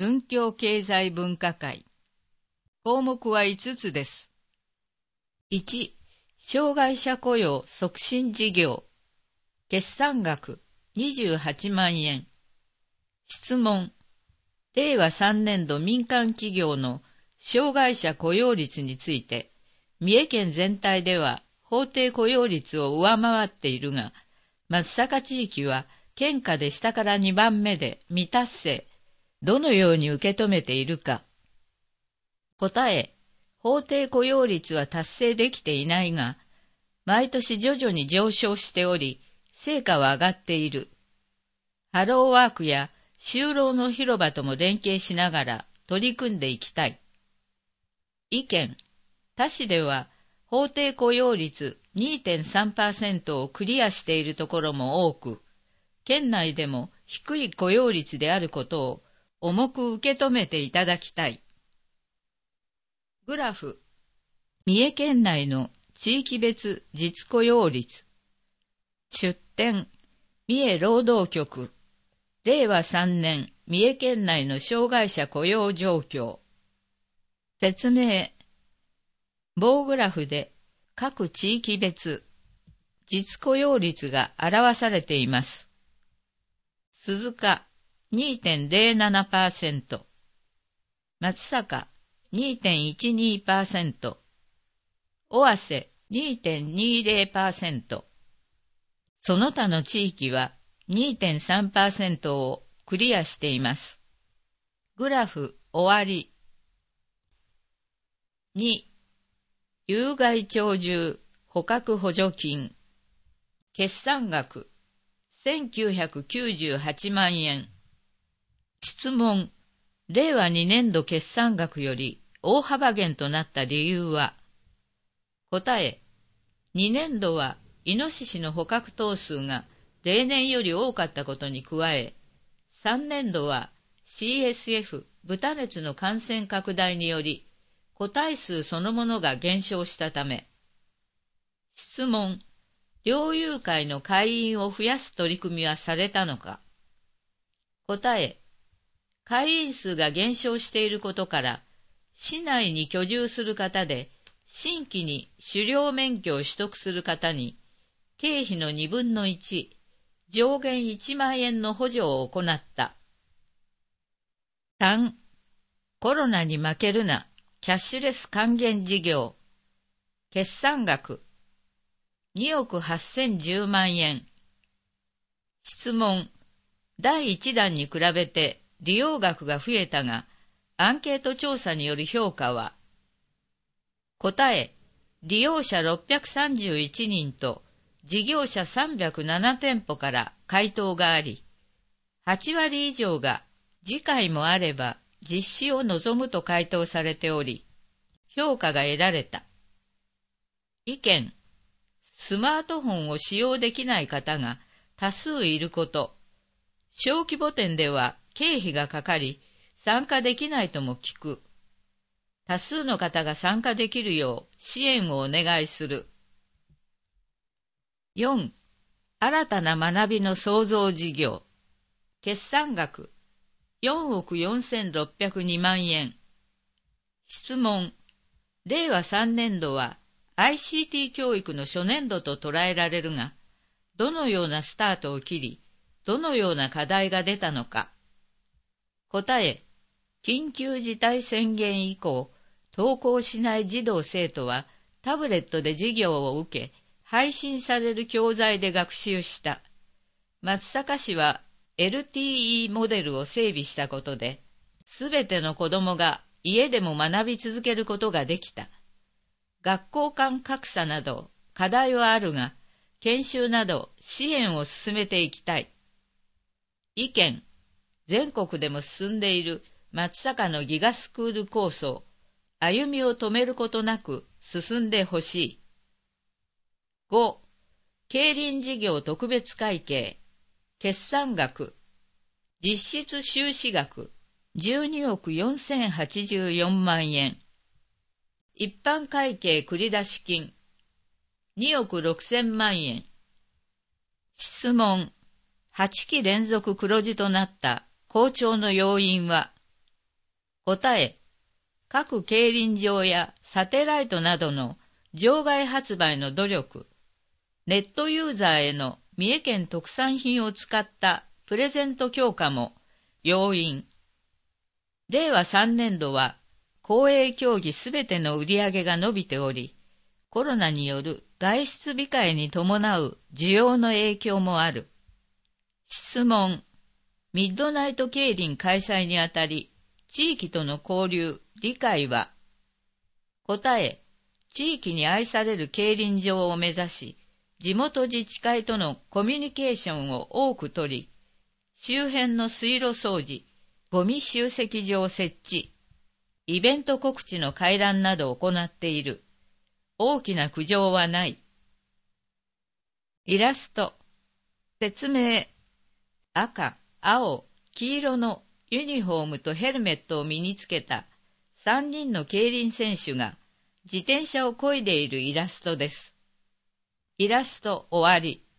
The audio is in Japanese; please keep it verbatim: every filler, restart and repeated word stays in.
文教経済文化会。項目はいつつです。いち、障害者雇用促進事業。決算額にじゅうはちまんえん。質問。れいわさんねんど民間企業の障害者雇用率について、三重県全体では法定雇用率を上回っているが、松阪地域は県下で下からにばんめで未達成。どのように受け止めているか。答え、法定雇用率は達成できていないが、毎年徐々に上昇しており、成果は上がっている。ハローワークや就労の広場とも連携しながら取り組んでいきたい。意見。他市では法定雇用率 にてんさんパーセント をクリアしているところも多く、県内でも低い雇用率であることを重く受け止めていただきたい。グラフ。三重県内の地域別実雇用率。出典。三重労働局。れいわさんねん三重県内の障害者雇用状況。説明。棒グラフで各地域別実雇用率が表されています。鈴鹿 にてんぜろななパーセント、松阪 にてんいちにパーセント、尾鷲 にてんにじゅうパーセント、その他の地域は にてんさんパーセント をクリアしています。グラフ終わり。に、有害鳥獣捕獲補助金。決算額せんきゅうひゃくきゅうじゅうはちまんえん。質問。れいわにねんど決算額より大幅減となった理由は。答え。にねんどはイノシシの捕獲頭数が例年より多かったことに加え、さんねんどは シーエスエフ 豚熱の感染拡大により個体数そのものが減少したため。質問。猟友会の会員を増やす取り組みはされたのか。答え。会員数が減少していることから、市内に居住する方で新規に狩猟免許を取得する方に、経費のにぶんのいち、上限いちまんえんの補助を行った。さん、コロナに負けるな、キャッシュレス還元事業。決算額におくはっせんじゅうまんえん。質問。だいいちだんに比べて利用額が増えたが、アンケート調査による評価は。答え。利用者ろっぴゃくさんじゅういちにんと事業者さんびゃくななてんぽから回答があり、はちわり以上が次回もあれば実施を望むと回答されており、評価が得られた。意見。スマートフォンを使用できない方が多数いること。小規模店では経費がかかり、参加できないとも聞く。多数の方が参加できるよう支援をお願いする。よん、新たな学びの創造事業。決算額よんおくよんせんろっぴゃくにまんえん。質問。れいわさんねんどはアイシーティー 教育の初年度と捉えられるが、どのようなスタートを切り、どのような課題が出たのか。答え。緊急事態宣言以降、登校しない児童生徒はタブレットで授業を受け、配信される教材で学習した。松阪市は エルティーイー モデルを整備したことで、すべての子どもが家でも学び続けることができた。学校間格差など課題はあるが、研修など支援を進めていきたい。意見。全国でも進んでいる松阪のギガスクール構想、歩みを止めることなく進んでほしい。ご、競輪事業特別会計。決算額実質収支額じゅうにおくよんせんはちじゅうよんまんえん。一般会計繰出金におくろくせんまんえん。質問。はちき連続黒字となった好調の要因は。 答え、各競輪場やサテライトなどの場外発売の努力、ネットユーザーへの三重県特産品を使ったプレゼント強化も要因。れいわさんねんどは公営競技すべての売り上げが伸びており、コロナによる外出控えに伴う需要の影響もある。質問。ミッドナイト競輪開催にあたり、地域との交流、理解は？答え。地域に愛される競輪場を目指し、地元自治会とのコミュニケーションを多く取り、周辺の水路掃除、ゴミ集積場設置、イベント告知の回覧などを行っている。大きな苦情はない。イラスト。説明。赤、青、黄色のユニフォームとヘルメットを身につけたさんにんの競輪選手が自転車を漕いでいるイラストです。イラスト終わり。